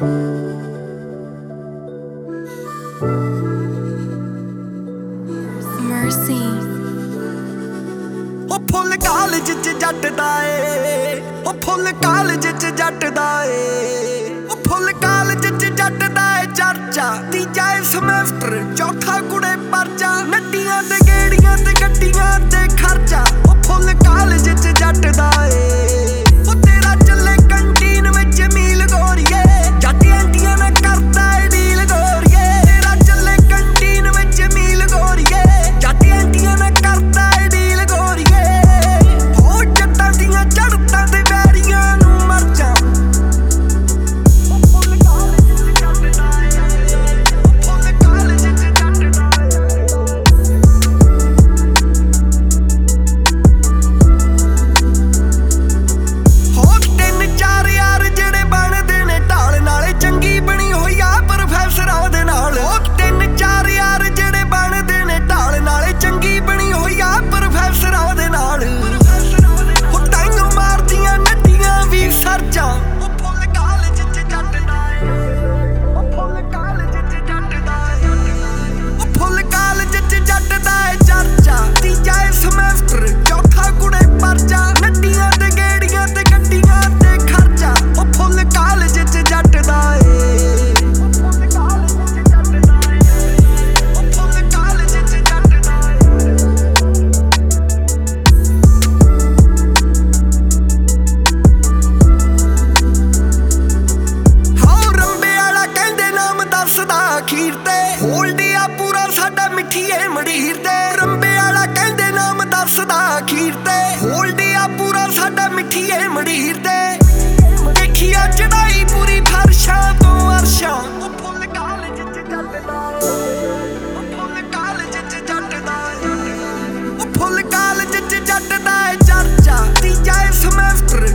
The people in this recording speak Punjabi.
Mercy ਉਹ ਫੁੱਲ ਕਾਲਜ ਚ ਜੱਟ ਦਾ ਏ, ਉਹ ਫੁੱਲ ਕਾਲਜ ਚ ਜੱਟ ਦਾ ਏ, ਉਹ ਫੁੱਲ ਕਾਲਜ ਚ ਜੱਟ ਦਾ ਏ ਚਰਚਾ। ਤੀਜਾ ਸਮੈਸਟਰ ਚੌਥਾ ਕੁੜੇ ਪਰਚਾ, ਨੱਟੀਆਂ ਤੇ ਗੇੜੀਆਂ ਤੇ ਗੱਡੀਆਂ ਤੇ ਖਰਚਾ। ਉਹ ਫੁੱਲ ਕਾਲਜ ਚ ਜੱਟ ਦਾ ਏ, ਉਹ ਤੇਰਾ ਚੱਲੇ ਕੰਟੀਨ ਵਿੱਚ ਮੀਲ ਗੋਰੀਏ, ਜੱਟ ਆਂਟੀਆਂ ਨਾਲ ਕਰਦਾ ਏ ਡੀਲ ਗੋਰੀਏ। ਤੇਰਾ ਚੱਲੇ ਕੰਟੀਨ ਵਿੱਚ ਮੀਲ ਗੋਰੀਏ, ਜੱਟ ਆਂਟੀਆਂ ਨਾਲ ਕਰਦਾ ਏ ਡੀਲ ਗੋਰੀਏ। ਹੋ ਜੱਟਾਂ ਦੀਆਂ ਚੜ੍ਹਤਾਂ ਤੇ ਵੈਰੀਆਂ ਨੂੰ ਮਰ ਜਾ। ਉਹ ਫੁੱਲ ਕਾਲਜ ਚ ਜੱਟ ਦਾ ਏ, ਉਹ ਫੁੱਲ ਕਾਲਜ ਚ ਜੱਟ ਦਾ ਏ। ਹੋ ਤਿੰਨ ਚਾਰ ਯਾਰ ਜਿਹੜੇ ਬਣਦੇ ਨੇ ਢਾਲ, ਨਾਲੇ ਚੰਗੀ ਬਣੀ ਹੋਈ ਆ ਪ੍ਰੋਫੈਸਰਾਂ ਦੇ ਨਾਲ। ਹੋ ਤਿੰਨ ਚਾਰ ਯਾਰ ਜਿਹੜੇ ਬਣਦੇ ਨੇ ਢਾਲ, ਨਾਲੇ ਚੰਗੀ ਬਣੀ ਹੋਈ ਆ ਪ੍ਰੋਫੈਸਰਾਂ ਦੇ ਨਾਲ। ਉਹ ਤਾਈਓ ਮਾਰਦੀਆਂ ਨੱਟੀਆਂ ਵੀ ਸਰਜਾਂ। ਉਹ ਫੁੱਲ ਕਾਲਜ ਚ ਜੱਟ ਦਾ ਏ, ਉਹ ਫੁੱਲ ਕਾਲਜ ਚ ਜੱਟ ਦਾ ਏ, ਉਹ ਫੁੱਲ ਕਾਲਜ ਚ ਜੱਟ ਦਾ ਏ ਚਰਚਾ। ਤੀਜਾ ਸਮੈਸਟਰ ਚੌਥਾ ਕੁੜੇ ਪਰਚਾ, ਨੱਟੀਆਂ ਤੇ ਗੇੜੀਆਂ ਤੇ ਗੱਡੀਆਂ ਤੇ ਖਰਚਾ। ਉਹ ਫੁੱਲ ਕਾਲਜ ਚ ਜੱਟ ਦਾ ਏ, ਉਹ ਫੁੱਲ ਕਾਲਜ ਚ ਜੱਟ ਦਾ ਏ, ਉਹ ਫੁੱਲ ਕਾਲਜ ਚ ਜੱਟ ਦਾ ਏ। ਹਾਂ ਰੰਬੇ ਵਾਲਾ ਕਹਿੰਦੇ ਨਾਮ ਦੱਸਦਾ ਅਖੀਰ ਤੇ, ਹੋਲਡ ਆ ਪੂਰਾ ਸਾਡਾ ਮਿੱਠੀਏ ਮੰਡੀਰ ਤੇ। ਰੰਬੇ ਵਾਲਾ ਕਹਿੰਦੇ ਨਾਮ ਦੱਸਦਾ ਅਖੀਰ ਤੇ, ਹੋਲਡ ਆ ਪੂਰਾ ਸਾਡਾ ਮਿੱਠੀਏ ਮੰਡੀਰ ਤੇ। ਦੇਖੀਆ ਚੜਾਈ ਪੂਰੀ ਫਰਸ਼ਾਂ ਤੋਂ ਅਰਸ਼ਾਂ। ਉਹ ਫੁੱਲ ਕਾਲਜ ਚ ਜੱਟ ਦਾ ਏ, ਉਹ ਫੁੱਲ ਕਾਲਜ ਚ ਜੱਟ ਦਾ ਏ, ਉਹ ਫੁੱਲ ਕਾਲਜ ਚ ਜੱਟ ਦਾ ਏ ਚਰਚਾ। ਤੀਜਾ ਸਮੈਸਟਰ